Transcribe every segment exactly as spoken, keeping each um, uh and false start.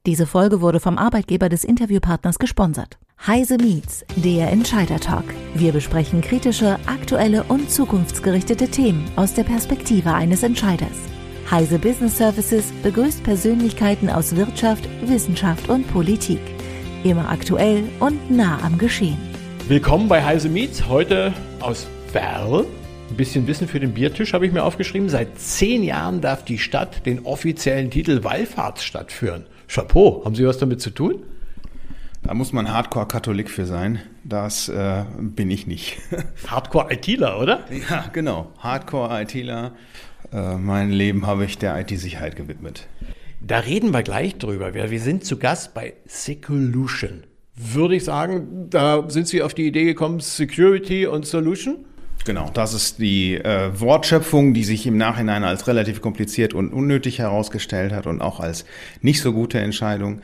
Diese Folge wurde vom Arbeitgeber des Interviewpartners gesponsert. Heise Meets, der Entscheider-Talk. Wir besprechen kritische, aktuelle und zukunftsgerichtete Themen aus der Perspektive eines Entscheiders. Heise Business Services begrüßt Persönlichkeiten aus Wirtschaft, Wissenschaft und Politik. Immer aktuell und nah am Geschehen. Willkommen bei Heise Meets, heute aus Werl. Ein bisschen Wissen für den Biertisch habe ich mir aufgeschrieben. Seit zehn Jahren darf die Stadt den offiziellen Titel Wallfahrtsstadt führen. Chapeau, haben Sie was damit zu tun? Da muss man Hardcore-Katholik für sein. Das äh, bin ich nicht. Hardcore-ITler, oder? Ja, genau. Hardcore-ITler. Äh, mein Leben habe ich der I T-Sicherheit gewidmet. Da reden wir gleich drüber. Wir, wir sind zu Gast bei Secolution. Würde ich sagen, da sind Sie auf die Idee gekommen, Security und Solution? Genau, das ist die äh, Wortschöpfung, die sich im Nachhinein als relativ kompliziert und unnötig herausgestellt hat und auch als nicht so gute Entscheidung,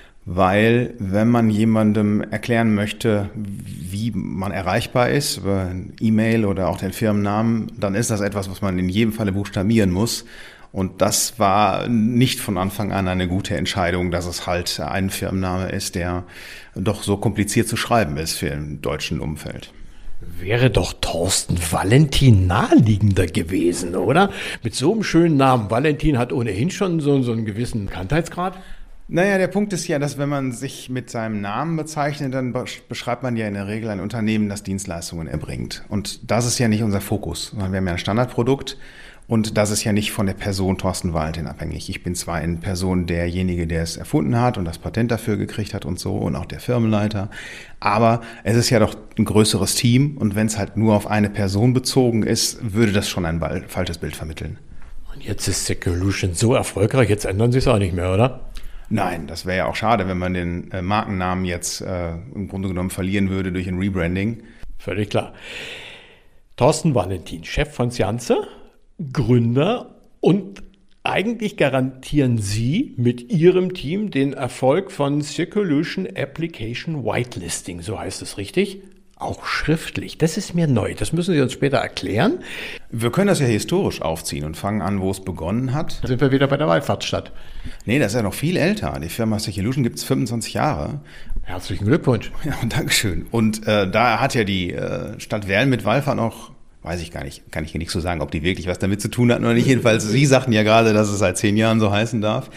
weil wenn man jemandem erklären möchte, wie man erreichbar ist, über E-Mail oder auch den Firmennamen, dann ist das etwas, was man in jedem Falle buchstabieren muss. Und das war nicht von Anfang an eine gute Entscheidung, dass es halt ein Firmenname ist, der doch so kompliziert zu schreiben ist für im deutschen Umfeld. Wäre doch Thorsten Valentin naheliegender gewesen, oder? Mit so einem schönen Namen. Valentin hat ohnehin schon so, so einen gewissen Bekanntheitsgrad. Naja, der Punkt ist ja, dass wenn man sich mit seinem Namen bezeichnet, dann beschreibt man ja in der Regel ein Unternehmen, das Dienstleistungen erbringt. Und das ist ja nicht unser Fokus, sondern wir haben ja ein Standardprodukt. Und das ist ja nicht von der Person Thorsten Valentin abhängig. Ich bin zwar in Person derjenige, der es erfunden hat und das Patent dafür gekriegt hat und so und auch der Firmenleiter, aber es ist ja doch ein größeres Team und wenn es halt nur auf eine Person bezogen ist, würde das schon ein falsches Bild vermitteln. Und jetzt ist Secolution so erfolgreich, jetzt ändern Sie es auch nicht mehr, oder? Nein, das wäre ja auch schade, wenn man den äh, Markennamen jetzt äh, im Grunde genommen verlieren würde durch ein Rebranding. Völlig klar. Thorsten Valentin, Chef von Cianze, Gründer, und eigentlich garantieren Sie mit Ihrem Team den Erfolg von Secolution Application Whitelisting, so heißt es richtig? Auch schriftlich. Das ist mir neu. Das müssen Sie uns später erklären. Wir können das ja historisch aufziehen und fangen an, wo es begonnen hat. Da sind wir wieder bei der Wallfahrtsstadt. Nee, das ist ja noch viel älter. Die Firma Secolution gibt es fünfundzwanzig Jahre. Herzlichen Glückwunsch. Ja, Dankeschön. Und äh, da hat ja die äh, Stadt Werl mit Wallfahrt noch, weiß ich gar nicht, kann ich nicht so sagen, ob die wirklich was damit zu tun hatten oder nicht. Jedenfalls, Sie sagten ja gerade, dass es seit zehn Jahren so heißen darf.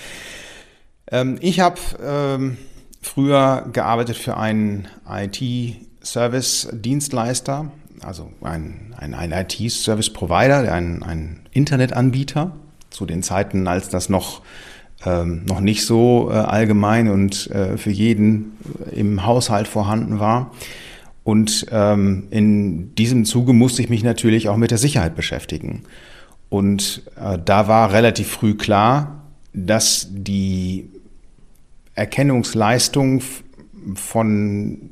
Ähm, ich habe ähm, früher gearbeitet für einen I T-Service-Dienstleister, also ein, ein, ein I T-Service-Provider, ein, ein Internetanbieter, zu den Zeiten, als das noch, ähm, noch nicht so äh, allgemein und äh, für jeden im Haushalt vorhanden war. Und ähm, in diesem Zuge musste ich mich natürlich auch mit der Sicherheit beschäftigen. Und äh, da war relativ früh klar, dass die Erkennungsleistung f- von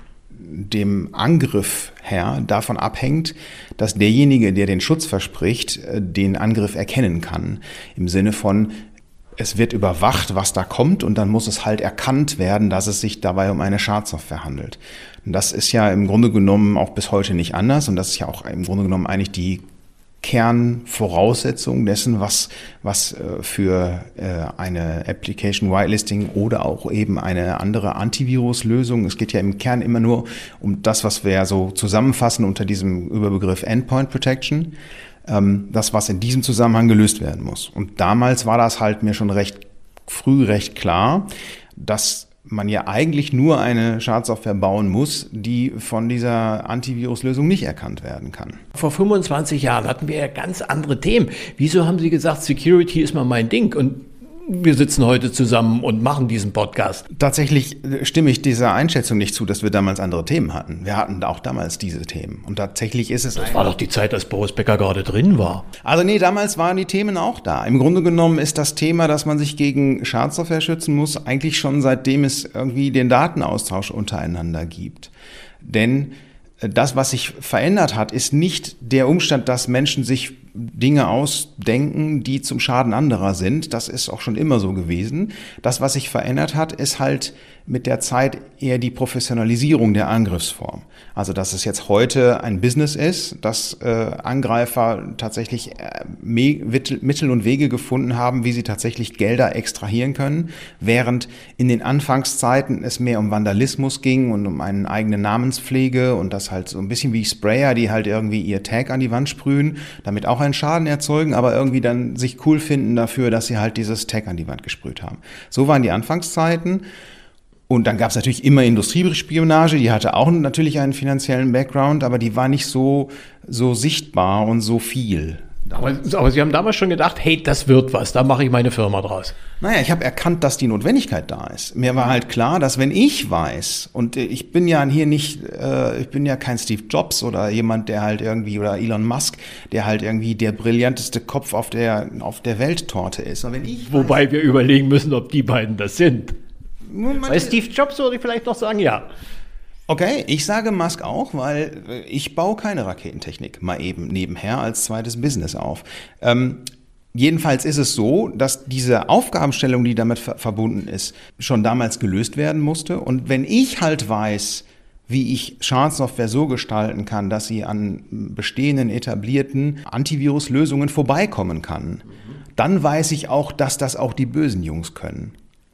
dem Angriff her davon abhängt, dass derjenige, der den Schutz verspricht, äh, den Angriff erkennen kann. Im Sinne von, es wird überwacht, was da kommt, und dann muss es halt erkannt werden, dass es sich dabei um eine Schadsoftware handelt. Und das ist ja im Grunde genommen auch bis heute nicht anders, und das ist ja auch im Grunde genommen eigentlich die Kernvoraussetzung dessen, was, was für eine Application Whitelisting oder auch eben eine andere Antiviruslösung, es geht ja im Kern immer nur um das, was wir ja so zusammenfassen unter diesem Überbegriff Endpoint Protection, das, was in diesem Zusammenhang gelöst werden muss. Und damals war das halt mir schon recht früh recht klar, dass man ja eigentlich nur eine Schadsoftware bauen muss, die von dieser Antiviruslösung nicht erkannt werden kann. Vor fünfundzwanzig Jahren hatten wir ja ganz andere Themen. Wieso haben Sie gesagt, Security ist mal mein Ding? Und wir sitzen heute zusammen und machen diesen Podcast. Tatsächlich stimme ich dieser Einschätzung nicht zu, dass wir damals andere Themen hatten. Wir hatten auch damals diese Themen. Und tatsächlich ist es... Das war doch die Zeit, als Boris Becker gerade drin war. Also nee, damals waren die Themen auch da. Im Grunde genommen ist das Thema, dass man sich gegen Schadsoftware schützen muss, eigentlich schon seitdem es irgendwie den Datenaustausch untereinander gibt. Denn das, was sich verändert hat, ist nicht der Umstand, dass Menschen sich Dinge ausdenken, die zum Schaden anderer sind. Das ist auch schon immer so gewesen. Das, was sich verändert hat, ist halt mit der Zeit eher die Professionalisierung der Angriffsform. Also, dass es jetzt heute ein Business ist, dass äh, Angreifer tatsächlich äh, Mittel und Wege gefunden haben, wie sie tatsächlich Gelder extrahieren können, während in den Anfangszeiten es mehr um Vandalismus ging und um eine eigene Namenspflege und das halt so ein bisschen wie Sprayer, die halt irgendwie ihr Tag an die Wand sprühen, damit auch einen Schaden erzeugen, aber irgendwie dann sich cool finden dafür, dass sie halt dieses Tag an die Wand gesprüht haben. So waren die Anfangszeiten. Und dann gab es natürlich immer Industriespionage, die hatte auch natürlich einen finanziellen Background, aber die war nicht so, so sichtbar und so viel. Aber, aber Sie haben damals schon gedacht, hey, das wird was, da mache ich meine Firma draus. Naja, ich habe erkannt, dass die Notwendigkeit da ist. Mir war halt klar, dass wenn ich weiß, und ich bin ja hier nicht, äh, ich bin ja kein Steve Jobs oder jemand, der halt irgendwie, oder Elon Musk, der halt irgendwie der brillanteste Kopf auf der, auf der Welttorte ist. Und wenn ich Wobei weiß, wir überlegen müssen, ob die beiden das sind. Man, Bei Steve Jobs würde ich vielleicht noch sagen, ja. Okay, ich sage Musk auch, weil ich baue keine Raketentechnik mal eben nebenher als zweites Business auf. Ähm, jedenfalls ist es so, dass diese Aufgabenstellung, die damit ver- verbunden ist, schon damals gelöst werden musste. Und wenn ich halt weiß, wie ich Schadsoftware so gestalten kann, dass sie an bestehenden, etablierten Antiviruslösungen vorbeikommen kann, dann weiß ich auch, dass das auch die bösen Jungs können.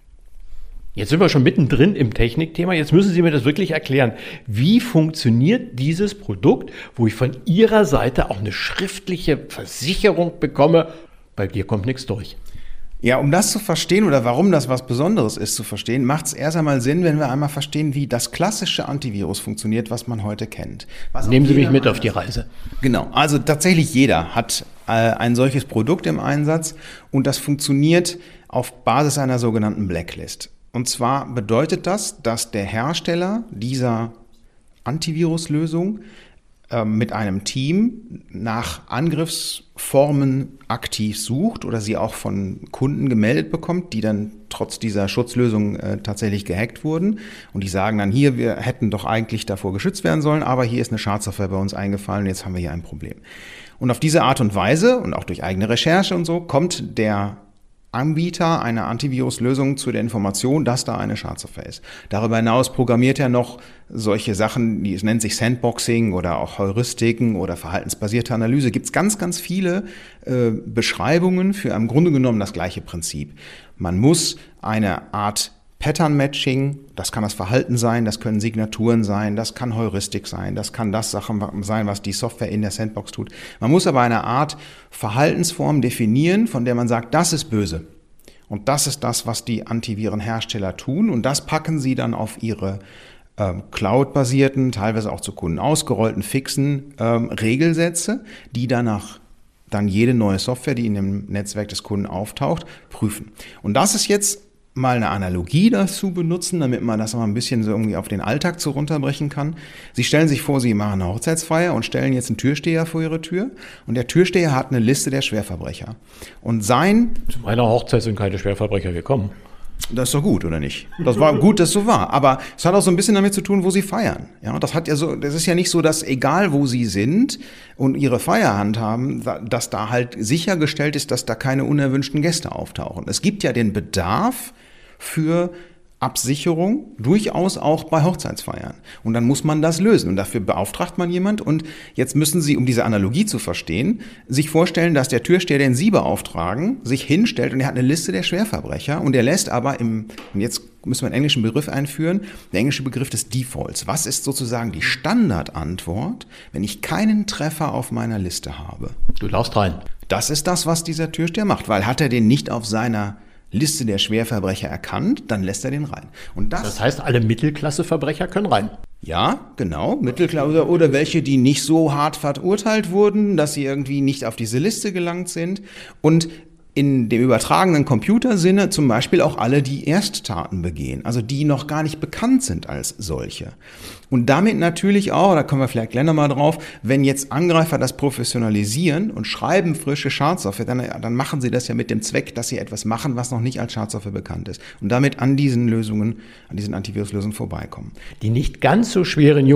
Jetzt sind wir schon mittendrin im Technikthema. Jetzt müssen Sie mir das wirklich erklären. Wie funktioniert dieses Produkt, wo ich von Ihrer Seite auch eine schriftliche Versicherung bekomme, bei dir kommt nichts durch? Ja, um das zu verstehen oder warum das was Besonderes ist zu verstehen, macht es erst einmal Sinn, wenn wir einmal verstehen, wie das klassische Antivirus funktioniert, was man heute kennt. Was Nehmen Sie mich mit auf die Reise. Genau, also tatsächlich jeder hat äh, ein solches Produkt im Einsatz und das funktioniert auf Basis einer sogenannten Blacklist. Und zwar bedeutet das, dass der Hersteller dieser Antiviruslösung äh, mit einem Team nach Angriffsformen aktiv sucht oder sie auch von Kunden gemeldet bekommt, die dann trotz dieser Schutzlösung äh, tatsächlich gehackt wurden. Und die sagen dann, hier, wir hätten doch eigentlich davor geschützt werden sollen, aber hier ist eine Schadsoftware bei uns eingefallen und jetzt haben wir hier ein Problem. Und auf diese Art und Weise und auch durch eigene Recherche und so kommt der Anbieter einer Antiviruslösung zu der Information, dass da eine Schadsoftware ist. Darüber hinaus programmiert er noch solche Sachen, die es nennt sich Sandboxing oder auch Heuristiken oder verhaltensbasierte Analyse. Gibt es ganz, ganz viele äh, Beschreibungen für im Grunde genommen das gleiche Prinzip. Man muss eine Art Pattern-Matching, das kann das Verhalten sein, das können Signaturen sein, das kann Heuristik sein, das kann das Sachen sein, was die Software in der Sandbox tut. Man muss aber eine Art Verhaltensform definieren, von der man sagt, das ist böse. Und das ist das, was die Antivirenhersteller tun und das packen sie dann auf ihre ähm, Cloud-basierten, teilweise auch zu Kunden ausgerollten, fixen ähm, Regelsätze, die danach dann jede neue Software, die in dem Netzwerk des Kunden auftaucht, prüfen. Und das ist jetzt mal eine Analogie dazu benutzen, damit man das mal ein bisschen so irgendwie auf den Alltag so runterbrechen kann. Sie stellen sich vor, Sie machen eine Hochzeitsfeier und stellen jetzt einen Türsteher vor Ihre Tür und der Türsteher hat eine Liste der Schwerverbrecher. Und sein... Zu meiner Hochzeit sind keine Schwerverbrecher gekommen. Das ist doch gut, oder nicht? Das war gut, dass so war. Aber es hat auch so ein bisschen damit zu tun, wo Sie feiern. Ja, das hat ja so, das ist ja nicht so, dass egal wo Sie sind und Ihre Feier handhaben, dass da halt sichergestellt ist, dass da keine unerwünschten Gäste auftauchen. Es gibt ja den Bedarf für Absicherung durchaus auch bei Hochzeitsfeiern. Und dann muss man das lösen. Und dafür beauftragt man jemand. Und jetzt müssen Sie, um diese Analogie zu verstehen, sich vorstellen, dass der Türsteher, den Sie beauftragen, sich hinstellt und er hat eine Liste der Schwerverbrecher. Und er lässt aber im, und jetzt müssen wir einen englischen Begriff einführen, der englische Begriff des Defaults. Was ist sozusagen die Standardantwort, wenn ich keinen Treffer auf meiner Liste habe? Du laufst rein. Das ist das, was dieser Türsteher macht. Weil hat er den nicht auf seiner Liste der Schwerverbrecher erkannt, dann lässt er den rein. Und das, das heißt, alle Mittelklasse-Verbrecher können rein. Ja, genau, Mittelklasse oder welche, die nicht so hart verurteilt wurden, dass sie irgendwie nicht auf diese Liste gelangt sind. Und in dem übertragenen Computersinne zum Beispiel auch alle, die Ersttaten begehen, also die noch gar nicht bekannt sind als solche. Und damit natürlich auch, da kommen wir vielleicht gleich nochmal drauf, wenn jetzt Angreifer das professionalisieren und schreiben frische Schadsoftware, dann, dann machen sie das ja mit dem Zweck, dass sie etwas machen, was noch nicht als Schadsoftware bekannt ist. Und damit an diesen Lösungen, an diesen Antiviruslösungen vorbeikommen. Die nicht ganz so schweren Jungs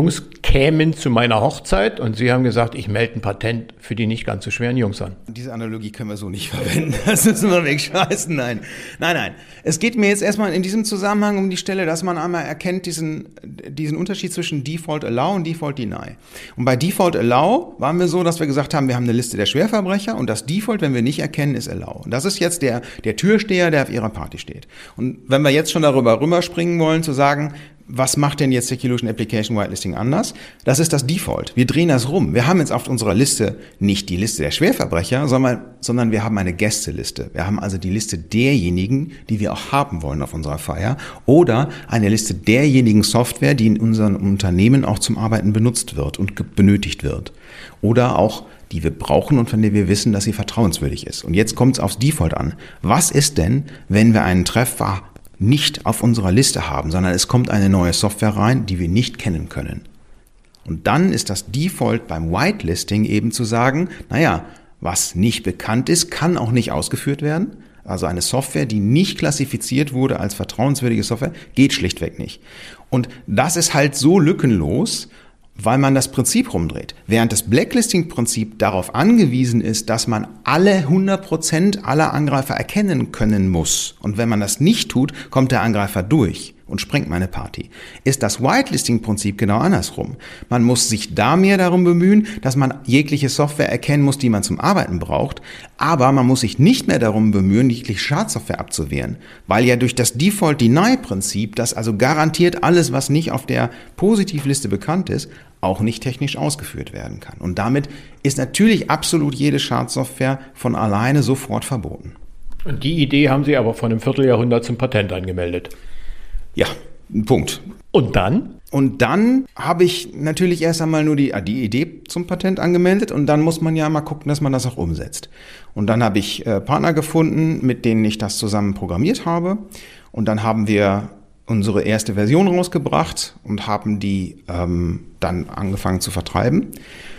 kämen zu meiner Hochzeit und Sie haben gesagt, ich melde ein Patent für die nicht ganz so schweren Jungs an. Diese Analogie können wir so nicht verwenden. Das müssen wir wegschmeißen. Nein, nein, nein. Es geht mir jetzt erstmal in diesem Zusammenhang um die Stelle, dass man einmal erkennt diesen, diesen Unterschied zwischen Default Allow und Default Deny. Und bei Default Allow waren wir so, dass wir gesagt haben, wir haben eine Liste der Schwerverbrecher und das Default, wenn wir nicht erkennen, ist Allow. Und das ist jetzt der, der Türsteher, der auf Ihrer Party steht. Und wenn wir jetzt schon darüber rüberspringen wollen, zu sagen, was macht denn jetzt Seculution Application Whitelisting anders? Das ist das Default. Wir drehen das rum. Wir haben jetzt auf unserer Liste nicht die Liste der Schwerverbrecher, sondern, sondern wir haben eine Gästeliste. Wir haben also die Liste derjenigen, die wir auch haben wollen auf unserer Feier, oder eine Liste derjenigen Software, die in unseren Unternehmen auch zum Arbeiten benutzt wird und benötigt wird. Oder auch die wir brauchen und von der wir wissen, dass sie vertrauenswürdig ist. Und jetzt kommt es aufs Default an. Was ist denn, wenn wir einen Treffer nicht auf unserer Liste haben, sondern es kommt eine neue Software rein, die wir nicht kennen können? Und dann ist das Default beim Whitelisting eben zu sagen, naja, was nicht bekannt ist, kann auch nicht ausgeführt werden. Also eine Software, die nicht klassifiziert wurde als vertrauenswürdige Software, geht schlichtweg nicht. Und das ist halt so lückenlos, weil man das Prinzip rumdreht. Während das Blacklisting-Prinzip darauf angewiesen ist, dass man alle hundert Prozent aller Angreifer erkennen können muss. Und wenn man das nicht tut, kommt der Angreifer durch und sprengt meine Party. Ist das Whitelisting-Prinzip genau andersrum. Man muss sich da mehr darum bemühen, dass man jegliche Software erkennen muss, die man zum Arbeiten braucht, aber man muss sich nicht mehr darum bemühen, jegliche Schadsoftware abzuwehren, weil ja durch das Default-Deny-Prinzip, das also garantiert alles, was nicht auf der Positivliste bekannt ist, auch nicht technisch ausgeführt werden kann. Und damit ist natürlich absolut jede Schadsoftware von alleine sofort verboten. Und die Idee haben Sie aber vor einem Vierteljahrhundert zum Patent angemeldet. Ja, Punkt. Und dann? Und dann habe ich natürlich erst einmal nur die, die Idee zum Patent angemeldet und dann muss man ja mal gucken, dass man das auch umsetzt. Und dann habe ich äh, Partner gefunden, mit denen ich das zusammen programmiert habe. Und dann haben wir unsere erste Version rausgebracht und haben die ähm, dann angefangen zu vertreiben.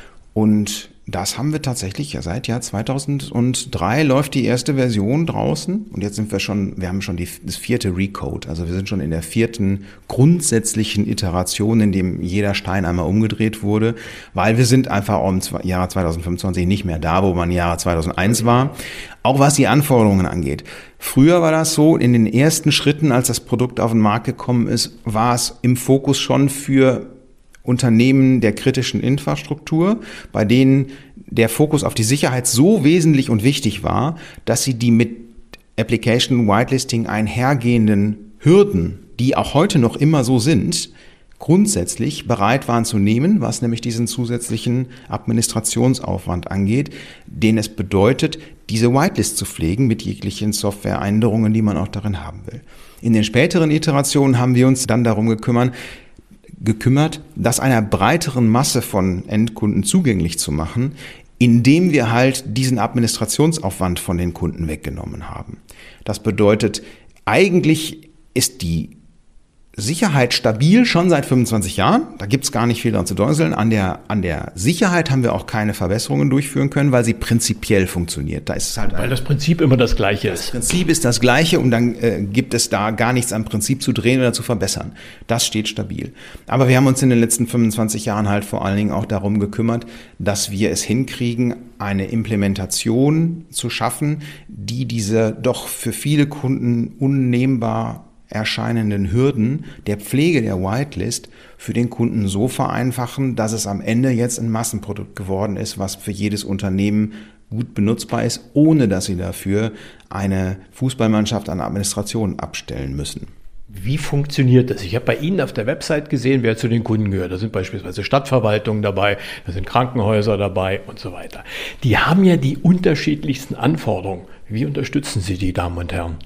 Und das haben wir tatsächlich ja seit Jahr zweitausenddrei läuft die erste Version draußen und jetzt sind wir schon, wir haben schon die, das vierte Recode, also wir sind schon in der vierten grundsätzlichen Iteration, in dem jeder Stein einmal umgedreht wurde, weil wir sind einfach im Jahr zweitausendfünfundzwanzig nicht mehr da, wo man im Jahr zweitausendeins war, auch was die Anforderungen angeht. Früher war das so, in den ersten Schritten, als das Produkt auf den Markt gekommen ist, war es im Fokus schon für Unternehmen der kritischen Infrastruktur, bei denen der Fokus auf die Sicherheit so wesentlich und wichtig war, dass sie die mit Application Whitelisting einhergehenden Hürden, die auch heute noch immer so sind, grundsätzlich bereit waren zu nehmen, was nämlich diesen zusätzlichen Administrationsaufwand angeht, den es bedeutet, diese Whitelist zu pflegen mit jeglichen Softwareänderungen, die man auch darin haben will. In den späteren Iterationen haben wir uns dann darum gekümmert, gekümmert, das einer breiteren Masse von Endkunden zugänglich zu machen, indem wir halt diesen Administrationsaufwand von den Kunden weggenommen haben. Das bedeutet, eigentlich ist die Sicherheit stabil schon seit fünfundzwanzig Jahren. Da gibt's gar nicht viel dran zu däuseln. An der, an der Sicherheit haben wir auch keine Verbesserungen durchführen können, weil sie prinzipiell funktioniert. Da ist es halt weil das Prinzip immer das Gleiche ist. Das Prinzip ist das Gleiche und dann äh, gibt es da gar nichts am Prinzip zu drehen oder zu verbessern. Das steht stabil. Aber wir haben uns in den letzten fünfundzwanzig Jahren halt vor allen Dingen auch darum gekümmert, dass wir es hinkriegen, eine Implementation zu schaffen, die diese doch für viele Kunden unnehmbar erscheinenden Hürden der Pflege der Whitelist für den Kunden so vereinfachen, dass es am Ende jetzt ein Massenprodukt geworden ist, was für jedes Unternehmen gut benutzbar ist, ohne dass sie dafür eine Fußballmannschaft an Administration abstellen müssen. Wie funktioniert das? Ich habe bei Ihnen auf der Website gesehen, wer zu den Kunden gehört. Da sind beispielsweise Stadtverwaltungen dabei, da sind Krankenhäuser dabei und so weiter. Die haben ja die unterschiedlichsten Anforderungen. Wie unterstützen Sie die, Damen und Herren?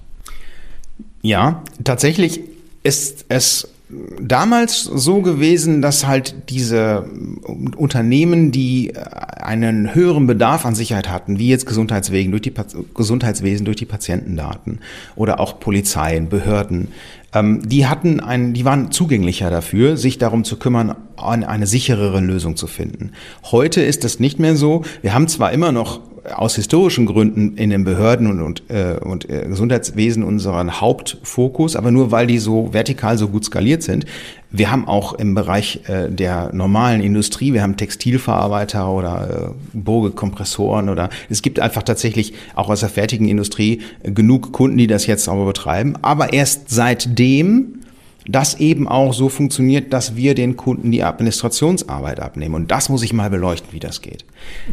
Ja, tatsächlich ist es damals so gewesen, dass halt diese Unternehmen, die einen höheren Bedarf an Sicherheit hatten, wie jetzt Gesundheitswesen durch die, Gesundheitswesen durch die Patientendaten oder auch Polizeien, Behörden, die hatten ein, die waren zugänglicher dafür, sich darum zu kümmern, eine sicherere Lösung zu finden. Heute ist das nicht mehr so. Wir haben zwar immer noch aus historischen Gründen in den Behörden und, und, äh, und äh, Gesundheitswesen unseren Hauptfokus, aber nur weil die so vertikal so gut skaliert sind. Wir haben auch im Bereich äh, der normalen Industrie, wir haben Textilverarbeiter oder äh, Bogekompressoren oder es gibt einfach tatsächlich auch aus der fertigen Industrie äh, genug Kunden, die das jetzt aber betreiben. Aber erst seitdem das eben auch so funktioniert, dass wir den Kunden die Administrationsarbeit abnehmen. Und das muss ich mal beleuchten, wie das geht.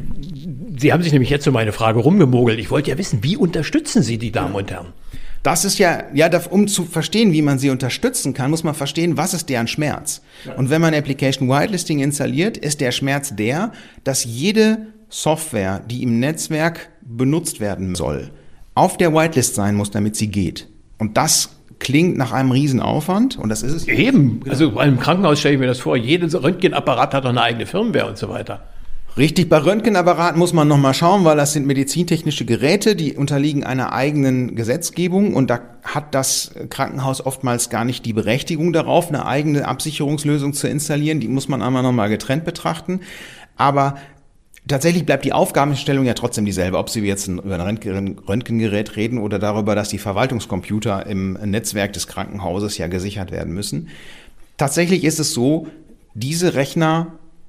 Sie haben sich nämlich jetzt um meine Frage rumgemogelt. Ich wollte ja wissen, wie unterstützen Sie die Damen und Herren? Das ist ja, ja, um zu verstehen, wie man sie unterstützen kann, muss man verstehen, was ist deren Schmerz. Ja. Und wenn man Application Whitelisting installiert, ist der Schmerz der, dass jede Software, die im Netzwerk benutzt werden soll, auf der Whitelist sein muss, damit sie geht. Und das klingt nach einem Riesenaufwand und das ist es. Eben, also bei einem Krankenhaus stelle ich mir das vor, jedes Röntgenapparat hat doch eine eigene Firmware und so weiter. Richtig, bei Röntgenapparaten muss man nochmal schauen, weil das sind medizintechnische Geräte, die unterliegen einer eigenen Gesetzgebung und da hat das Krankenhaus oftmals gar nicht die Berechtigung darauf, eine eigene Absicherungslösung zu installieren. Die muss man einmal nochmal getrennt betrachten, aber tatsächlich bleibt die Aufgabenstellung ja trotzdem dieselbe, ob Sie jetzt über ein Röntgengerät reden oder darüber, dass die Verwaltungscomputer im Netzwerk des Krankenhauses ja gesichert werden müssen. Tatsächlich ist es so, diese Rechner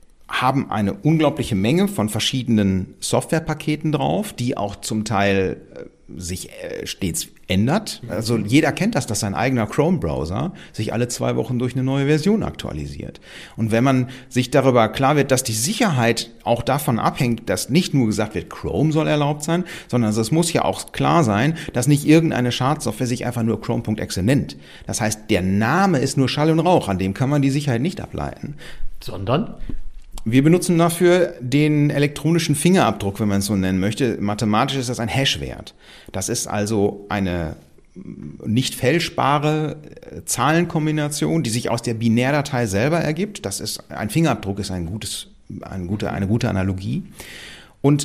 haben eine unglaubliche Menge von verschiedenen Softwarepaketen drauf, die auch zum Teil äh, sich äh, stets ändert. Also jeder kennt das, dass sein eigener Chrome-Browser sich alle zwei Wochen durch eine neue Version aktualisiert. Und wenn man sich darüber klar wird, dass die Sicherheit auch davon abhängt, dass nicht nur gesagt wird, Chrome soll erlaubt sein, sondern also es muss ja auch klar sein, dass nicht irgendeine Schadsoftware sich einfach nur Chrome.exe nennt. Das heißt, der Name ist nur Schall und Rauch, an dem kann man die Sicherheit nicht ableiten. Sondern? Wir benutzen dafür den elektronischen Fingerabdruck, wenn man es so nennen möchte. Mathematisch ist das ein Hash-Wert. Das ist also eine nicht fälschbare Zahlenkombination, die sich aus der Binärdatei selber ergibt. Das ist, ein Fingerabdruck ist ein gutes, eine gute, eine gute Analogie. Und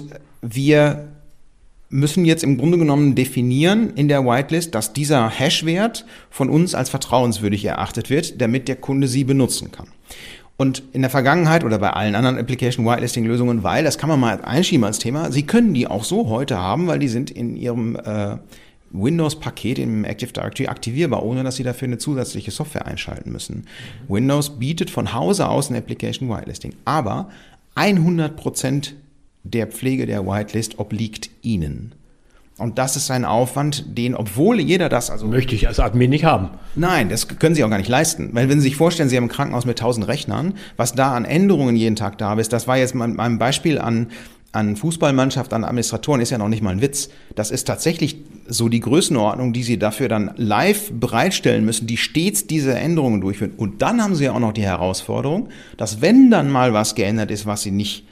wir müssen jetzt im Grunde genommen definieren in der Whitelist, dass dieser Hash-Wert von uns als vertrauenswürdig erachtet wird, damit der Kunde sie benutzen kann. Und in der Vergangenheit oder bei allen anderen Application Whitelisting Lösungen, weil, das kann man mal einschieben als Thema, Sie können die auch so heute haben, weil die sind in Ihrem äh, Windows-Paket im Active Directory aktivierbar, ohne dass Sie dafür eine zusätzliche Software einschalten müssen. Mhm. Windows bietet von Hause aus ein Application Whitelisting, aber hundert Prozent der Pflege der Whitelist obliegt Ihnen. Und das ist ein Aufwand, den, obwohl jeder das also... Möchte ich als Admin nicht haben. Nein, das können Sie auch gar nicht leisten. Weil wenn Sie sich vorstellen, Sie haben ein Krankenhaus mit tausend Rechnern, was da an Änderungen jeden Tag da ist, das war jetzt mein, mein Beispiel an, an Fußballmannschaft, an Administratoren, ist ja noch nicht mal ein Witz. Das ist tatsächlich so die Größenordnung, die Sie dafür dann live bereitstellen müssen, die stets diese Änderungen durchführen. Und dann haben Sie ja auch noch die Herausforderung, dass wenn dann mal was geändert ist, was Sie nicht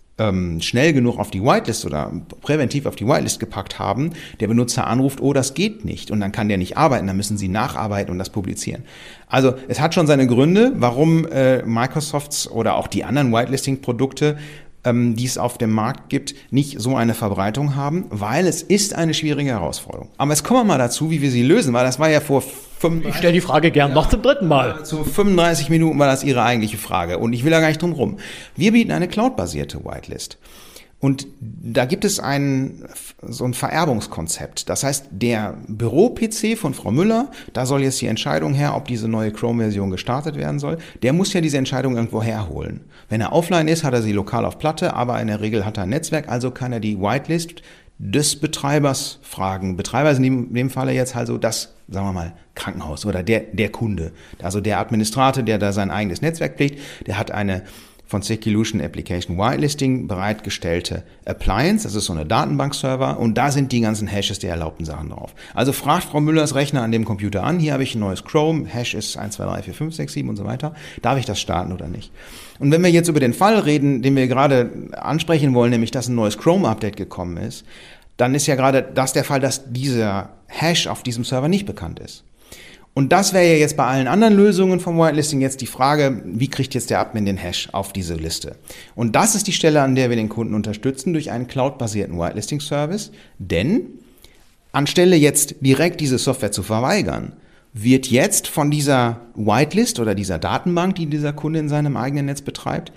schnell genug auf die Whitelist oder präventiv auf die Whitelist gepackt haben, der Benutzer anruft, oh, das geht nicht. Und dann kann der nicht arbeiten, dann müssen sie nacharbeiten und das publizieren. Also es hat schon seine Gründe, warum äh, Microsofts oder auch die anderen Whitelisting-Produkte, ähm, die es auf dem Markt gibt, nicht so eine Verbreitung haben, weil es ist eine schwierige Herausforderung. Aber jetzt kommen wir mal dazu, wie wir sie lösen, weil das war ja vor Ich stelle die Frage gern ja, noch zum dritten Mal. Zu fünfunddreißig Minuten war das Ihre eigentliche Frage und ich will da gar nicht drum rum. Wir bieten eine Cloud-basierte Whitelist und da gibt es ein, so ein Vererbungskonzept. Das heißt, der Büro-P C von Frau Müller, da soll jetzt die Entscheidung her, ob diese neue Chrome-Version gestartet werden soll, der muss ja diese Entscheidung irgendwo herholen. Wenn er offline ist, hat er sie lokal auf Platte, aber in der Regel hat er ein Netzwerk, also kann er die Whitelist des Betreibers fragen. Betreiber ist in dem Falle jetzt also das, sagen wir mal, Krankenhaus oder der, der Kunde. Also der Administrator, der da sein eigenes Netzwerk pflegt, der hat eine von Seculution Application Whitelisting bereitgestellte Appliance, das ist so eine Datenbankserver und da sind die ganzen Hashes der erlaubten Sachen drauf. Also fragt Frau Müllers Rechner an dem Computer an, hier habe ich ein neues Chrome, Hash ist eins, zwei, drei, vier, fünf, sechs, sieben und so weiter. Darf ich das starten oder nicht? Und wenn wir jetzt über den Fall reden, den wir gerade ansprechen wollen, nämlich dass ein neues Chrome-Update gekommen ist, dann ist ja gerade das der Fall, dass dieser Hash auf diesem Server nicht bekannt ist. Und das wäre ja jetzt bei allen anderen Lösungen vom Whitelisting jetzt die Frage, wie kriegt jetzt der Admin den Hash auf diese Liste? Und das ist die Stelle, an der wir den Kunden unterstützen durch einen cloud-basierten Whitelisting-Service, denn anstelle jetzt direkt diese Software zu verweigern, wird jetzt von dieser Whitelist oder dieser Datenbank, die dieser Kunde in seinem eigenen Netz betreibt,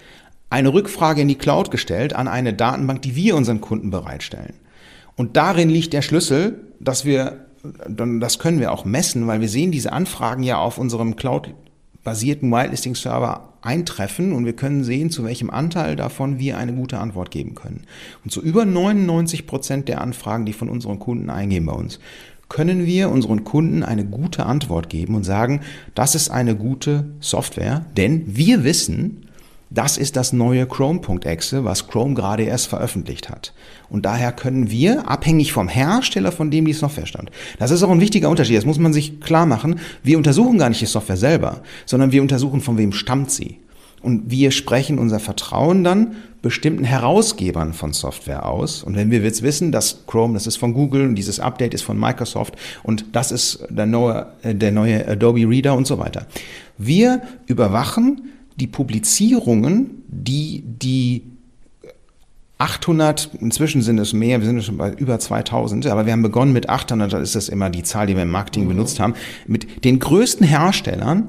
eine Rückfrage in die Cloud gestellt an eine Datenbank, die wir unseren Kunden bereitstellen. Und darin liegt der Schlüssel, dass wir, das können wir auch messen, weil wir sehen diese Anfragen ja auf unserem Cloud-basierten Whitelisting-Server eintreffen und wir können sehen, zu welchem Anteil davon wir eine gute Antwort geben können. Und zu über neunundneunzig Prozent der Anfragen, die von unseren Kunden eingehen bei uns, können wir unseren Kunden eine gute Antwort geben und sagen, das ist eine gute Software, denn wir wissen, das ist das neue Chrome.exe, was Chrome gerade erst veröffentlicht hat. Und daher können wir, abhängig vom Hersteller, von dem die Software stammt, das ist auch ein wichtiger Unterschied, das muss man sich klar machen, wir untersuchen gar nicht die Software selber, sondern wir untersuchen, von wem stammt sie. Und wir sprechen unser Vertrauen dann bestimmten Herausgebern von Software aus. Und wenn wir jetzt wissen, dass Chrome, das ist von Google und dieses Update ist von Microsoft und das ist der neue, der neue Adobe Reader und so weiter. Wir überwachen die Publizierungen, die die achthundert, inzwischen sind es mehr, wir sind schon bei über zweitausend, aber wir haben begonnen mit achthundert, das ist das immer die Zahl, die wir im Marketing benutzt haben, mit den größten Herstellern.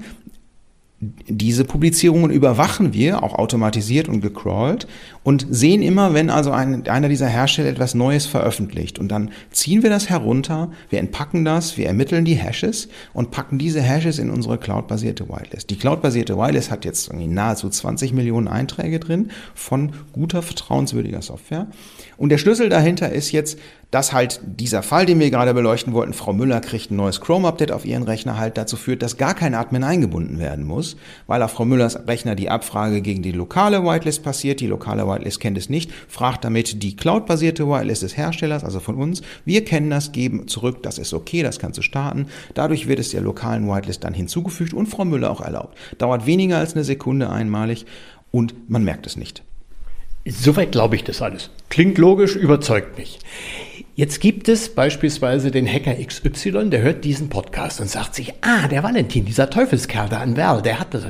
Diese Publizierungen überwachen wir, auch automatisiert und gecrawlt, und sehen immer, wenn also ein, einer dieser Hersteller etwas Neues veröffentlicht. Und dann ziehen wir das herunter, wir entpacken das, wir ermitteln die Hashes und packen diese Hashes in unsere cloudbasierte Whitelist. Die cloudbasierte Whitelist hat jetzt nahezu zwanzig Millionen Einträge drin von guter, vertrauenswürdiger Software. Und der Schlüssel dahinter ist jetzt, dass halt dieser Fall, den wir gerade beleuchten wollten, Frau Müller kriegt ein neues Chrome-Update auf ihren Rechner, halt dazu führt, dass gar kein Admin eingebunden werden muss, weil auf Frau Müllers Rechner die Abfrage gegen die lokale Whitelist passiert. Die lokale Whitelist kennt es nicht, fragt damit die cloud-basierte Whitelist des Herstellers, also von uns. Wir kennen das, geben zurück, das ist okay, das kannst du starten. Dadurch wird es der lokalen Whitelist dann hinzugefügt und Frau Müller auch erlaubt. Dauert weniger als eine Sekunde einmalig und man merkt es nicht. Soweit glaube ich das alles. Klingt logisch, überzeugt mich. Jetzt gibt es beispielsweise den Hacker X Y, der hört diesen Podcast und sagt sich, ah, der Valentin, dieser Teufelskerl da an Werl, der hat das.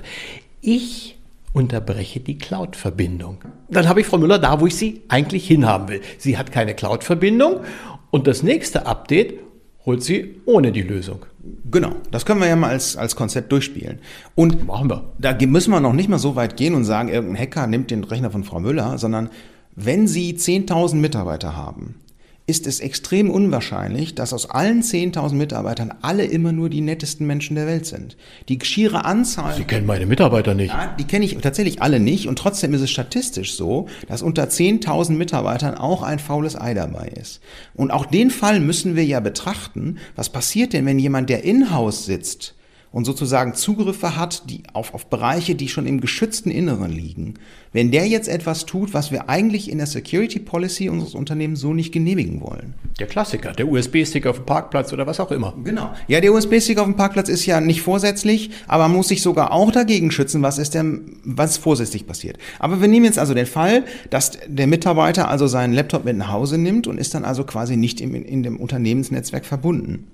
Ich unterbreche die Cloud-Verbindung. Dann habe ich Frau Müller da, wo ich sie eigentlich hinhaben will. Sie hat keine Cloud-Verbindung und das nächste Update holt sie ohne die Lösung. Genau, das können wir ja mal als, als Konzept durchspielen. Und machen wir. Da müssen wir noch nicht mal so weit gehen und sagen, irgendein Hacker nimmt den Rechner von Frau Müller, sondern wenn Sie zehntausend Mitarbeiter haben, ist es extrem unwahrscheinlich, dass aus allen zehntausend Mitarbeitern alle immer nur die nettesten Menschen der Welt sind. Die schiere Anzahl... Sie kennen meine Mitarbeiter nicht. Ja, die kenne ich tatsächlich alle nicht und trotzdem ist es statistisch so, dass unter zehntausend Mitarbeitern auch ein faules Ei dabei ist. Und auch den Fall müssen wir ja betrachten, was passiert denn, wenn jemand, der in-house sitzt und sozusagen Zugriffe hat die auf, auf Bereiche, die schon im geschützten Inneren liegen, wenn der jetzt etwas tut, was wir eigentlich in der Security Policy unseres Unternehmens so nicht genehmigen wollen. Der Klassiker, der U S B-Stick auf dem Parkplatz oder was auch immer. Genau. Ja, der U S B-Stick auf dem Parkplatz ist ja nicht vorsätzlich, aber man muss sich sogar auch dagegen schützen, was ist denn, was vorsätzlich passiert. Aber wir nehmen jetzt also den Fall, dass der Mitarbeiter also seinen Laptop mit nach Hause nimmt und ist dann also quasi nicht im, in dem Unternehmensnetzwerk verbunden.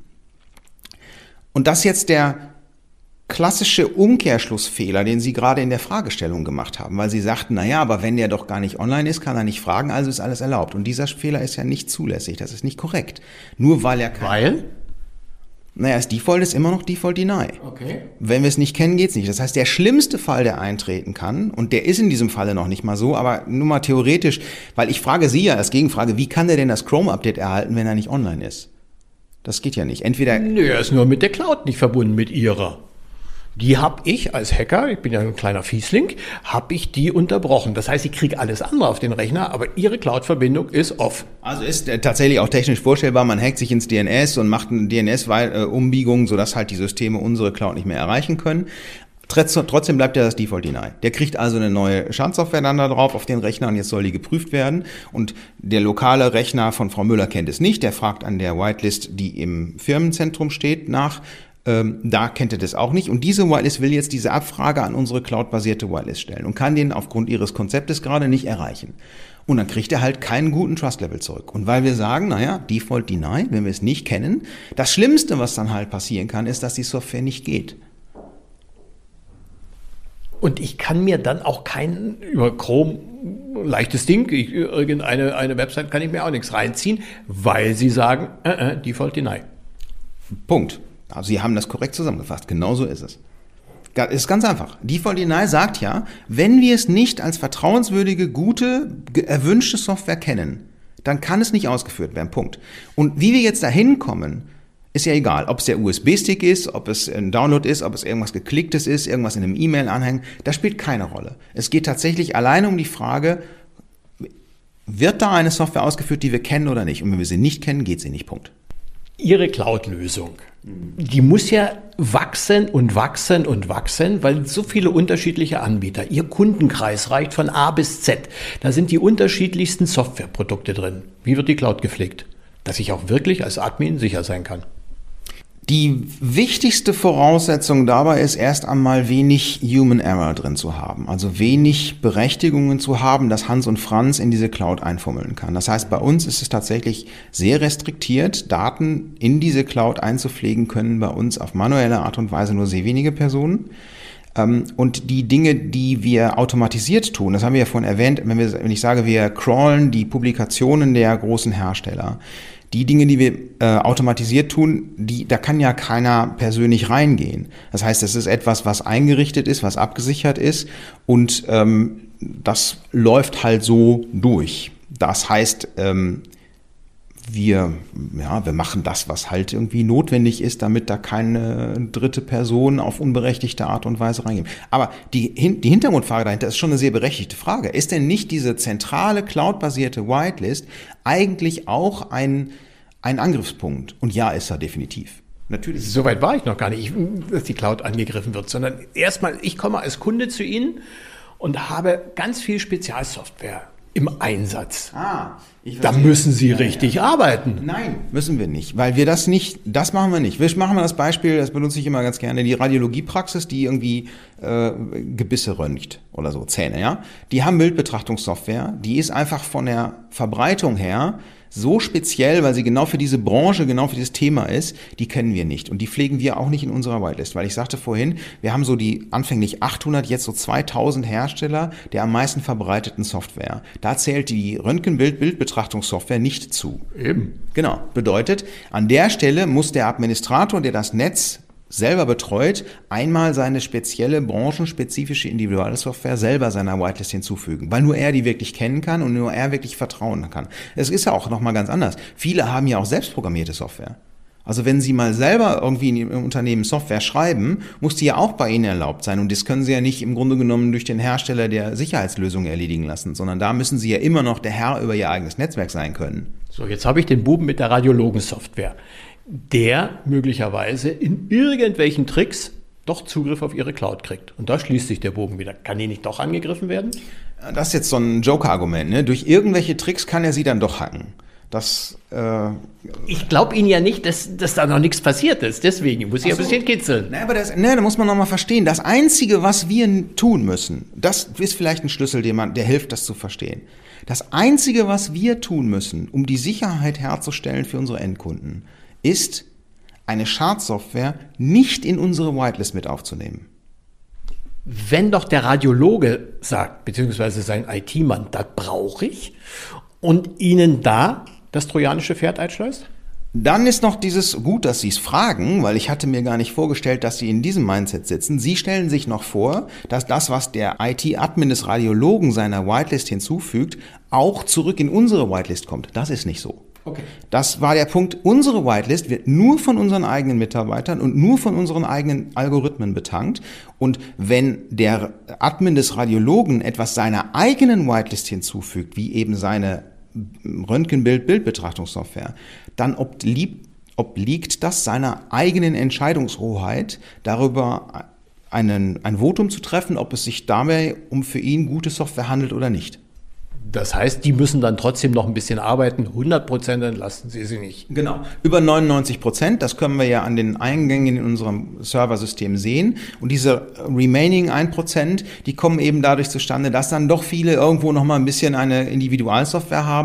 Und das jetzt der klassische Umkehrschlussfehler, den Sie gerade in der Fragestellung gemacht haben, weil Sie sagten, naja, aber wenn der doch gar nicht online ist, kann er nicht fragen, also ist alles erlaubt. Und dieser Fehler ist ja nicht zulässig, das ist nicht korrekt. Nur weil er kann. Weil? Naja, das Default ist immer noch Default Deny. Okay. Wenn wir es nicht kennen, geht's nicht. Das heißt, der schlimmste Fall, der eintreten kann, und der ist in diesem Falle noch nicht mal so, aber nur mal theoretisch, weil ich frage Sie ja als Gegenfrage, wie kann der denn das Chrome-Update erhalten, wenn er nicht online ist? Das geht ja nicht. Entweder... Nö, er ist nur mit der Cloud nicht verbunden, mit Ihrer. Die habe ich als Hacker, ich bin ja ein kleiner Fiesling, habe ich die unterbrochen. Das heißt, ich kriege alles andere auf den Rechner, aber Ihre Cloud-Verbindung ist off. Also ist äh, tatsächlich auch technisch vorstellbar, man hackt sich ins D N S und macht eine D N S-Umbiegung, sodass halt die Systeme unsere Cloud nicht mehr erreichen können. Trotzdem bleibt ja das Default Deny. Der kriegt also eine neue Schadsoftware dann da drauf auf den Rechner und jetzt soll die geprüft werden. Und der lokale Rechner von Frau Müller kennt es nicht. Der fragt an der Whitelist, die im Firmenzentrum steht, nach. Ähm, da kennt er das auch nicht. Und diese Whitelist will jetzt diese Abfrage an unsere cloud-basierte Whitelist stellen und kann den aufgrund ihres Konzeptes gerade nicht erreichen. Und dann kriegt er halt keinen guten Trust-Level zurück. Und weil wir sagen, naja, Default Deny, wenn wir es nicht kennen, das Schlimmste, was dann halt passieren kann, ist, dass die Software nicht geht. Und ich kann mir dann auch kein, über Chrome, leichtes Ding, ich, irgendeine eine Website kann ich mir auch nichts reinziehen, weil sie sagen, äh, äh, Default Deny. Punkt. Also Sie haben das korrekt zusammengefasst. Genauso ist es. ist ganz einfach. Default Deny sagt ja, wenn wir es nicht als vertrauenswürdige, gute, erwünschte Software kennen, dann kann es nicht ausgeführt werden. Punkt. Und wie wir jetzt da hinkommen, ist ja egal, ob es der U S B-Stick ist, ob es ein Download ist, ob es irgendwas Geklicktes ist, irgendwas in einem E-Mail-Anhang, das spielt keine Rolle. Es geht tatsächlich alleine um die Frage, wird da eine Software ausgeführt, die wir kennen oder nicht? Und wenn wir sie nicht kennen, geht sie nicht. Punkt. Ihre Cloud-Lösung, die muss ja wachsen und wachsen und wachsen, weil so viele unterschiedliche Anbieter, Ihr Kundenkreis reicht von A bis Z. Da sind die unterschiedlichsten Softwareprodukte drin. Wie wird die Cloud gepflegt? Dass ich auch wirklich als Admin sicher sein kann. Die wichtigste Voraussetzung dabei ist erst einmal wenig Human Error drin zu haben, also wenig Berechtigungen zu haben, dass Hans und Franz in diese Cloud einfummeln kann. Das heißt, bei uns ist es tatsächlich sehr restriktiert, Daten in diese Cloud einzupflegen können bei uns auf manuelle Art und Weise nur sehr wenige Personen. Und die Dinge, die wir automatisiert tun, das haben wir ja vorhin erwähnt, wenn, wir, wenn ich sage, wir crawlen die Publikationen der großen Hersteller, die Dinge, die wir äh, automatisiert tun, die, da kann ja keiner persönlich reingehen. Das heißt, es ist etwas, was eingerichtet ist, was abgesichert ist und ähm, das läuft halt so durch. Das heißt, ähm, wir, ja, wir machen das, was halt irgendwie notwendig ist, damit da keine dritte Person auf unberechtigte Art und Weise reingeht. Aber die, die Hintergrundfrage dahinter ist schon eine sehr berechtigte Frage. Ist denn nicht diese zentrale Cloud-basierte Whitelist eigentlich auch ein, ein Angriffspunkt? Und ja, ist er definitiv. Natürlich. Soweit war ich noch gar nicht, dass die Cloud angegriffen wird, sondern erstmal, ich komme als Kunde zu Ihnen und habe ganz viel Spezialsoftware im Einsatz. Ah, ich da müssen Sie ja, richtig ja. arbeiten. Nein, müssen wir nicht, weil wir das nicht, das machen wir nicht. Wir machen mal das Beispiel, das benutze ich immer ganz gerne, die Radiologiepraxis, die irgendwie äh, Gebisse röntgt oder so, Zähne, ja. Die haben Bildbetrachtungssoftware, die ist einfach von der Verbreitung her so speziell, weil sie genau für diese Branche, genau für dieses Thema ist, die kennen wir nicht. Und die pflegen wir auch nicht in unserer Whitelist. Weil ich sagte vorhin, wir haben so die anfänglich achthundert, jetzt so zweitausend Hersteller der am meisten verbreiteten Software. Da zählt die Röntgenbild-Bildbetrachtungssoftware nicht zu. Eben. Genau. Bedeutet, an der Stelle muss der Administrator, der das Netz selber betreut, einmal seine spezielle, branchenspezifische Individualsoftware selber seiner Whitelist hinzufügen, weil nur er die wirklich kennen kann und nur er wirklich vertrauen kann. Es ist ja auch nochmal ganz anders. Viele haben ja auch selbstprogrammierte Software. Also wenn Sie mal selber irgendwie in Ihrem Unternehmen Software schreiben, muss die ja auch bei Ihnen erlaubt sein. Und das können Sie ja nicht im Grunde genommen durch den Hersteller der Sicherheitslösung erledigen lassen, sondern da müssen Sie ja immer noch der Herr über Ihr eigenes Netzwerk sein können. So, jetzt habe ich den Buben mit der Radiologensoftware, der möglicherweise in irgendwelchen Tricks doch Zugriff auf Ihre Cloud kriegt. Und da schließt sich der Bogen wieder. Kann die nicht doch angegriffen werden? Das ist jetzt so ein Joker-Argument, ne? Durch irgendwelche Tricks kann er sie dann doch hacken. Das, äh, ich glaube Ihnen ja nicht, dass, dass da noch nichts passiert ist. Deswegen muss ich so. ein bisschen kitzeln. Na, aber das, ne, da muss man noch mal verstehen. Das Einzige, was wir tun müssen, das ist vielleicht ein Schlüssel, der, man, der hilft, das zu verstehen. Das Einzige, was wir tun müssen, um die Sicherheit herzustellen für unsere Endkunden, ist, eine Schadsoftware nicht in unsere Whitelist mit aufzunehmen. Wenn doch der Radiologe sagt, beziehungsweise sein I T-Mann, das brauche ich, und Ihnen da das trojanische Pferd einschleust? Dann ist noch dieses, gut, dass Sie es fragen, weil ich hatte mir gar nicht vorgestellt, dass Sie in diesem Mindset sitzen. Sie stellen sich noch vor, dass das, was der I T-Admin des Radiologen seiner Whitelist hinzufügt, auch zurück in unsere Whitelist kommt. Das ist nicht so. Okay. Das war der Punkt. Unsere Whitelist wird nur von unseren eigenen Mitarbeitern und nur von unseren eigenen Algorithmen betankt. Und wenn der Admin des Radiologen etwas seiner eigenen Whitelist hinzufügt, wie eben seine Röntgenbild-Bildbetrachtungssoftware, dann obliegt, obliegt das seiner eigenen Entscheidungshoheit, darüber einen, ein Votum zu treffen, ob es sich dabei um für ihn gute Software handelt oder nicht. Das heißt, die müssen dann trotzdem noch ein bisschen arbeiten. hundert Prozent entlasten Sie sie nicht. Genau. Über neunundneunzig Prozent, das können wir ja an den Eingängen in unserem Serversystem sehen. Und diese remaining ein Prozent, die kommen eben dadurch zustande, dass dann doch viele irgendwo noch mal ein bisschen eine Individualsoftware haben.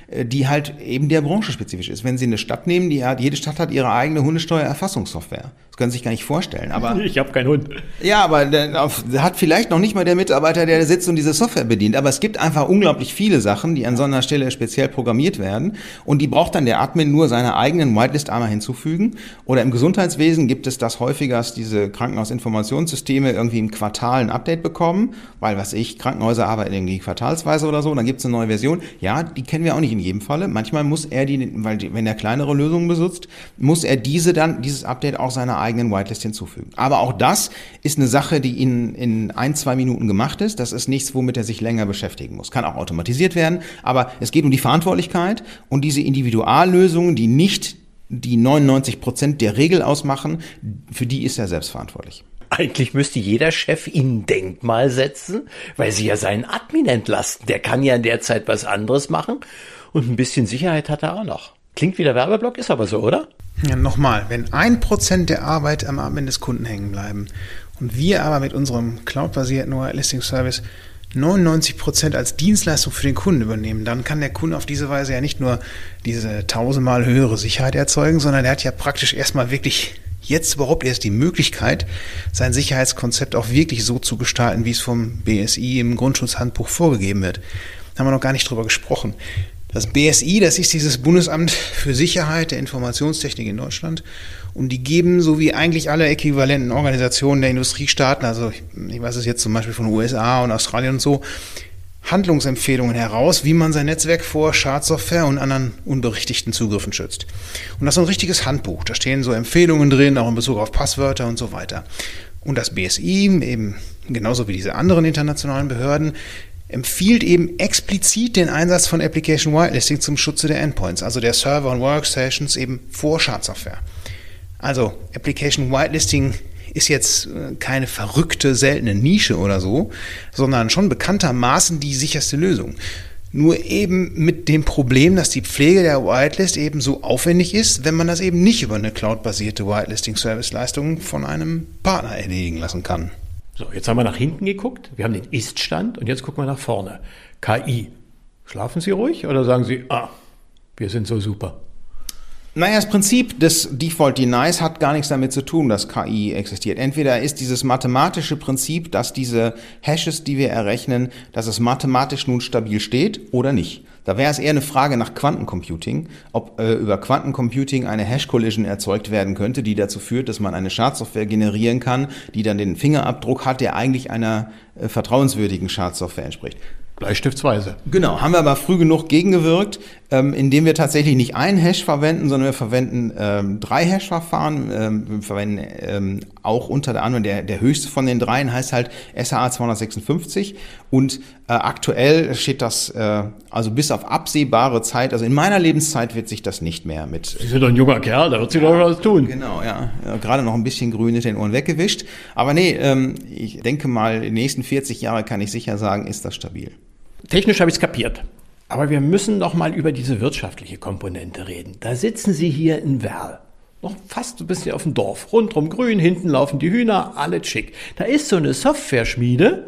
die halt eben der Branche spezifisch ist. Wenn Sie eine Stadt nehmen, die hat, jede Stadt hat ihre eigene Hundesteuererfassungssoftware. Das können Sie sich gar nicht vorstellen. Aber ich habe keinen Hund. Ja, aber der auf, hat vielleicht noch nicht mal der Mitarbeiter, der da sitzt und diese Software bedient. Aber es gibt einfach unglaublich viele Sachen, die an so einer Stelle speziell programmiert werden. Und die braucht dann der Admin nur seine eigenen Whitelist einmal hinzufügen. Oder im Gesundheitswesen gibt es das häufiger, dass diese Krankenhausinformationssysteme irgendwie im Quartal ein Update bekommen. Weil, was ich, Krankenhäuser arbeiten irgendwie quartalsweise oder so. Dann gibt es eine neue Version. Ja, die kennen wir auch nicht in jedem Falle. Manchmal muss er die, weil die, wenn er kleinere Lösungen besitzt, muss er diese dann, dieses Update auch seiner eigenen Whitelist hinzufügen. Aber auch das ist eine Sache, die in, in ein, zwei Minuten gemacht ist. Das ist nichts, womit er sich länger beschäftigen muss. Kann auch automatisiert werden, aber es geht um die Verantwortlichkeit und diese Individuallösungen, die nicht die neunundneunzig Prozent der Regel ausmachen, für die ist er selbst verantwortlich. Eigentlich müsste jeder Chef Ihnen ein Denkmal setzen, weil Sie ja seinen Admin entlasten. Der kann ja in der Zeit was anderes machen und ein bisschen Sicherheit hat er auch noch. Klingt wie der Werbeblock, ist aber so, oder? Ja, nochmal, wenn ein Prozent der Arbeit am Admin des Kunden hängen bleiben und wir aber mit unserem cloud-basierten Whitelisting-Service neunundneunzig Prozent als Dienstleistung für den Kunden übernehmen, dann kann der Kunde auf diese Weise ja nicht nur diese tausendmal höhere Sicherheit erzeugen, sondern er hat ja praktisch erstmal wirklich jetzt überhaupt erst die Möglichkeit, sein Sicherheitskonzept auch wirklich so zu gestalten, wie es vom B S I im Grundschutzhandbuch vorgegeben wird. Da haben wir noch gar nicht drüber gesprochen. Das B S I, das ist dieses Bundesamt für Sicherheit der Informationstechnik in Deutschland und die geben, so wie eigentlich alle äquivalenten Organisationen der Industriestaaten, also ich, ich weiß es jetzt zum Beispiel von U S A und Australien und so, Handlungsempfehlungen heraus, wie man sein Netzwerk vor Schadsoftware und anderen unberechtigten Zugriffen schützt. Und das ist so ein richtiges Handbuch, da stehen so Empfehlungen drin, auch in Bezug auf Passwörter und so weiter. Und das B S I, eben genauso wie diese anderen internationalen Behörden, empfiehlt eben explizit den Einsatz von Application Whitelisting zum Schutze der Endpoints, also der Server und Workstations eben vor Schadsoftware. Also Application Whitelisting ist jetzt keine verrückte, seltene Nische oder so, sondern schon bekanntermaßen die sicherste Lösung. Nur eben mit dem Problem, dass die Pflege der Whitelist eben so aufwendig ist, wenn man das eben nicht über eine cloud-basierte Whitelisting-Service-Leistung von einem Partner erledigen lassen kann. So, jetzt haben wir nach hinten geguckt, wir haben den Ist-Stand und jetzt gucken wir nach vorne. K I. Schlafen Sie ruhig oder sagen Sie, ah, wir sind so super? Naja, das Prinzip des Default Denies hat gar nichts damit zu tun, dass K I existiert. Entweder ist dieses mathematische Prinzip, dass diese Hashes, die wir errechnen, dass es mathematisch nun stabil steht oder nicht. Da wäre es eher eine Frage nach Quantencomputing, ob äh, über Quantencomputing eine Hash-Collision erzeugt werden könnte, die dazu führt, dass man eine Schadsoftware generieren kann, die dann den Fingerabdruck hat, der eigentlich einer äh, vertrauenswürdigen Schadsoftware entspricht. Bleistiftsweise. Genau, haben wir aber früh genug gegengewirkt, ähm, indem wir tatsächlich nicht einen Hash verwenden, sondern wir verwenden ähm, drei Hash-Verfahren. Ähm, wir verwenden ähm, auch unter der Anwendung, der, der höchste von den dreien heißt halt S H A zweihundertsechsundfünfzig und äh, aktuell steht das, äh, also bis auf absehbare Zeit, also in meiner Lebenszeit wird sich das nicht mehr mit... Sie sind doch ein junger Kerl, da wird sich ja, doch was tun. Genau, ja, ja, gerade noch ein bisschen grün hinter den Ohren weggewischt, aber nee, ähm, ich denke mal, in den nächsten vierzig Jahren kann ich sicher sagen, ist das stabil. Technisch habe ich es kapiert. Aber wir müssen noch mal über diese wirtschaftliche Komponente reden. Da sitzen Sie hier in Werl. Noch fast ein bisschen auf dem Dorf. Rundrum grün, hinten laufen die Hühner, alles schick. Da ist so eine Software-Schmiede.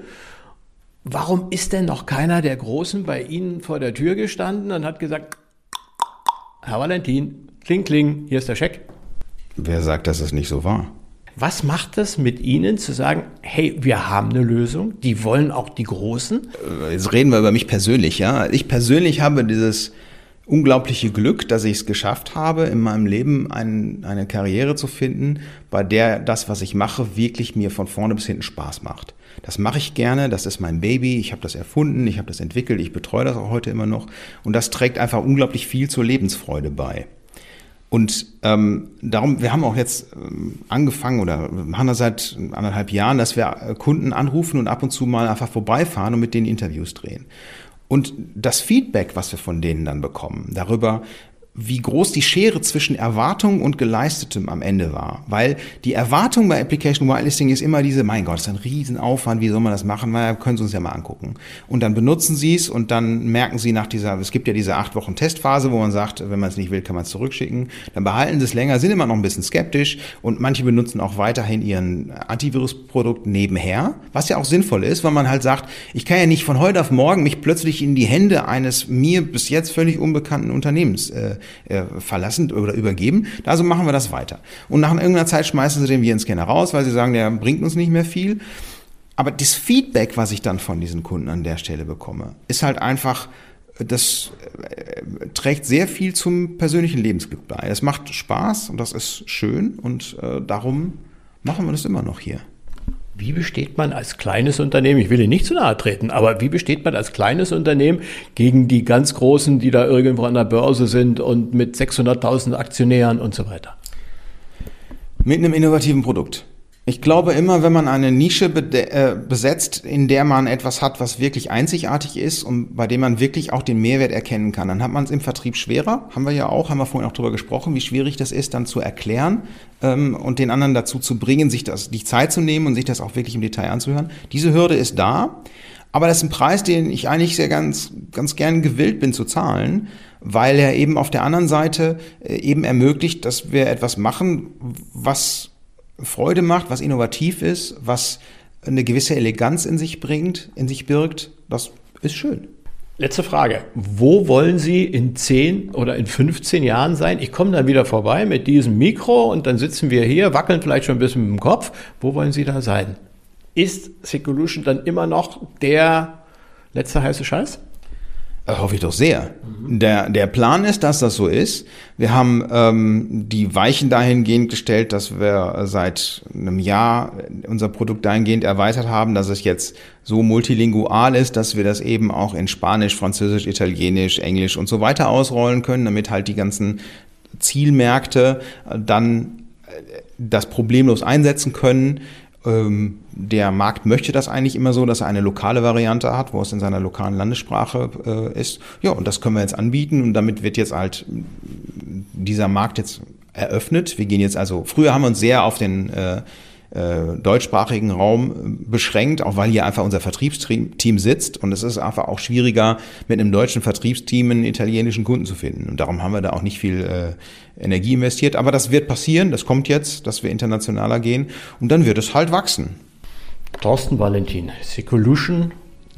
Warum ist denn noch keiner der Großen bei Ihnen vor der Tür gestanden und hat gesagt, Herr Valentin, kling, kling, hier ist der Scheck? Wer sagt, dass es nicht so war? Was macht es mit Ihnen zu sagen, hey, wir haben eine Lösung, die wollen auch die Großen? Jetzt reden wir über mich persönlich, ja. Ich persönlich habe dieses unglaubliche Glück, dass ich es geschafft habe, in meinem Leben ein, eine Karriere zu finden, bei der das, was ich mache, wirklich mir von vorne bis hinten Spaß macht. Das mache ich gerne, das ist mein Baby, ich habe das erfunden, ich habe das entwickelt, ich betreue das auch heute immer noch und das trägt einfach unglaublich viel zur Lebensfreude bei. Und ähm, darum, wir haben auch jetzt ähm, angefangen oder machen das seit anderthalb Jahren, dass wir Kunden anrufen und ab und zu mal einfach vorbeifahren und mit denen Interviews drehen. Und das Feedback, was wir von denen dann bekommen, darüber, wie groß die Schere zwischen Erwartung und Geleistetem am Ende war. Weil die Erwartung bei Application Whitelisting ist immer diese, mein Gott, das ist ein Riesenaufwand, wie soll man das machen? Na, können Sie uns ja mal angucken. Und dann benutzen Sie es und dann merken Sie nach dieser, es gibt ja diese acht Wochen Testphase, wo man sagt, wenn man es nicht will, kann man es zurückschicken. Dann behalten Sie es länger, sind immer noch ein bisschen skeptisch und manche benutzen auch weiterhin ihren Antivirusprodukt nebenher, was ja auch sinnvoll ist, weil man halt sagt, ich kann ja nicht von heute auf morgen mich plötzlich in die Hände eines mir bis jetzt völlig unbekannten Unternehmens äh, äh, verlassen oder übergeben. Also machen wir das weiter. Und nach irgendeiner Zeit schmeißen sie den Virenscanner raus, weil sie sagen, der bringt uns nicht mehr viel. Aber das Feedback, was ich dann von diesen Kunden an der Stelle bekomme, ist halt einfach, das äh, trägt sehr viel zum persönlichen Lebensglück bei. Es macht Spaß und das ist schön und äh, darum machen wir das immer noch hier. Wie besteht man als kleines Unternehmen, ich will Ihnen nicht zu nahe treten, aber wie besteht man als kleines Unternehmen gegen die ganz Großen, die da irgendwo an der Börse sind und mit sechshunderttausend Aktionären und so weiter? Mit einem innovativen Produkt. Ich glaube immer, wenn man eine Nische bede- äh, besetzt, in der man etwas hat, was wirklich einzigartig ist und bei dem man wirklich auch den Mehrwert erkennen kann, dann hat man es im Vertrieb schwerer. Haben wir ja auch, haben wir vorhin auch darüber gesprochen, wie schwierig das ist, dann zu erklären ähm, und den anderen dazu zu bringen, sich das, die Zeit zu nehmen und sich das auch wirklich im Detail anzuhören. Diese Hürde ist da, aber das ist ein Preis, den ich eigentlich sehr ganz, ganz gern gewillt bin zu zahlen, weil er eben auf der anderen Seite äh, eben ermöglicht, dass wir etwas machen, was Freude macht, was innovativ ist, was eine gewisse Eleganz in sich bringt, in sich birgt, das ist schön. Letzte Frage. Wo wollen Sie in zehn oder in fünfzehn Jahren sein? Ich komme dann wieder vorbei mit diesem Mikro und dann sitzen wir hier, wackeln vielleicht schon ein bisschen mit dem Kopf. Wo wollen Sie da sein? Ist Secolution dann immer noch der letzte heiße Scheiß? Das hoffe ich doch sehr. Mhm. Der, der Plan ist, dass das so ist. Wir haben ähm, die Weichen dahingehend gestellt, dass wir seit einem Jahr unser Produkt dahingehend erweitert haben, dass es jetzt so multilingual ist, dass wir das eben auch in Spanisch, Französisch, Italienisch, Englisch und so weiter ausrollen können, damit halt die ganzen Zielmärkte dann das problemlos einsetzen können. Ähm, der Markt möchte das eigentlich immer so, dass er eine lokale Variante hat, wo es in seiner lokalen Landessprache äh, ist. Ja, und das können wir jetzt anbieten und damit wird jetzt halt dieser Markt jetzt eröffnet. Wir gehen jetzt also, früher haben wir uns sehr auf den äh, äh, deutschsprachigen Raum beschränkt, auch weil hier einfach unser Vertriebsteam sitzt und es ist einfach auch schwieriger, mit einem deutschen Vertriebsteam einen italienischen Kunden zu finden. Und darum haben wir da auch nicht viel äh, Energie investiert. Aber das wird passieren, das kommt jetzt, dass wir internationaler gehen und dann wird es halt wachsen. Thorsten Valentin, Secolution,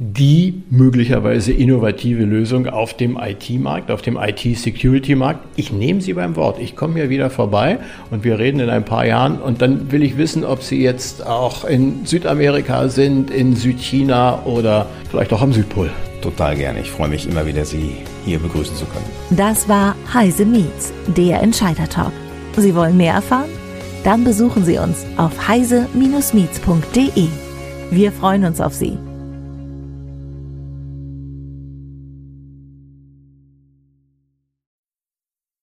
die möglicherweise innovative Lösung auf dem I T-Markt, auf dem I T-Security-Markt. Ich nehme Sie beim Wort. Ich komme hier wieder vorbei und wir reden in ein paar Jahren und dann will ich wissen, ob Sie jetzt auch in Südamerika sind, in Südchina oder vielleicht auch am Südpol. Total gerne. Ich freue mich immer wieder, Sie hier begrüßen zu können. Das war Heise Meets, der Entscheider-Talk. Sie wollen mehr erfahren? Dann besuchen Sie uns auf heise Bindestrich meets punkt de. Wir freuen uns auf Sie.